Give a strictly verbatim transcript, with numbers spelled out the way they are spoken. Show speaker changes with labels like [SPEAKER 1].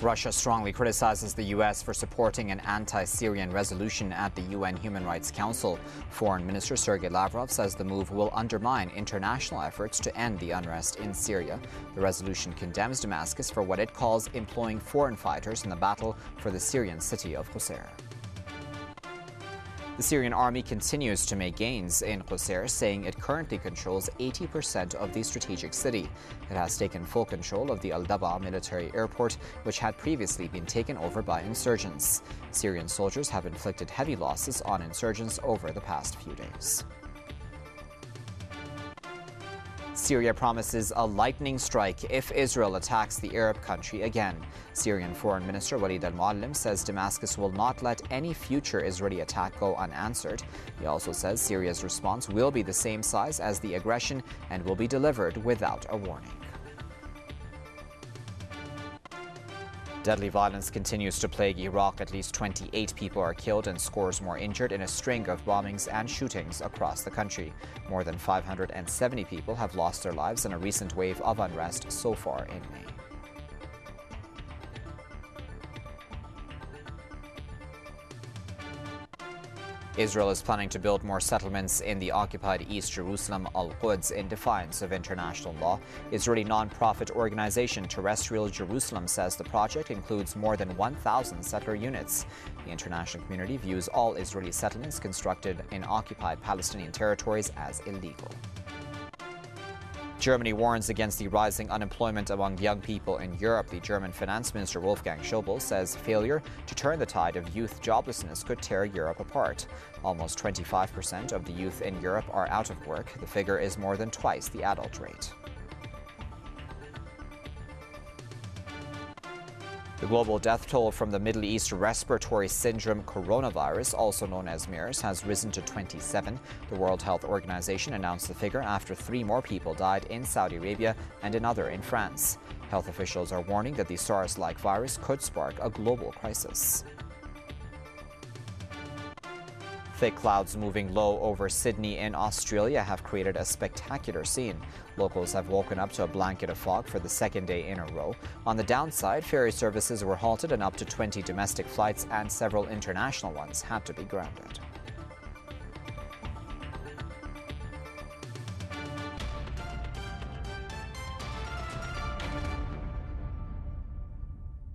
[SPEAKER 1] Russia strongly criticizes the U S for supporting an anti-Syrian resolution at the U N Human Rights Council. Foreign Minister Sergei Lavrov says the move will undermine international efforts to end the unrest in Syria. The resolution condemns Damascus for what it calls employing foreign fighters in the battle for the Syrian city of Qusair. The Syrian army continues to make gains in Qusair, saying it currently controls eighty percent of the strategic city. It has taken full control of the Al-Daba military airport, which had previously been taken over by insurgents. Syrian soldiers have inflicted heavy losses on insurgents over the past few days. Syria promises a lightning strike if Israel attacks the Arab country again. Syrian Foreign Minister Walid al-Muallim says Damascus will not let any future Israeli attack go unanswered. He also says Syria's response will be the same size as the aggression and will be delivered without a warning. Deadly violence continues to plague Iraq. At least twenty-eight people are killed and scores more injured in a string of bombings and shootings across the country. More than five hundred seventy people have lost their lives in a recent wave of unrest so far in May. Israel is planning to build more settlements in the occupied East Jerusalem, Al-Quds, in defiance of international law. Israeli non-profit organization Terrestrial Jerusalem says the project includes more than one thousand settler units. The international community views all Israeli settlements constructed in occupied Palestinian territories as illegal. Germany warns against the rising unemployment among young people in Europe. The German finance minister Wolfgang Schäuble says failure to turn the tide of youth joblessness could tear Europe apart. Almost twenty-five percent of the youth in Europe are out of work. The figure is more than twice the adult rate. The global death toll from the Middle East respiratory syndrome coronavirus, also known as MERS, has risen to twenty-seven. The World Health Organization announced the figure after three more people died in Saudi Arabia and another in France. Health officials are warning that the SARS-like virus could spark a global crisis. Thick clouds moving low over Sydney in Australia have created a spectacular scene. Locals have woken up to a blanket of fog for the second day in a row. On the downside, ferry services were halted and up to twenty domestic flights and several international ones had to be grounded.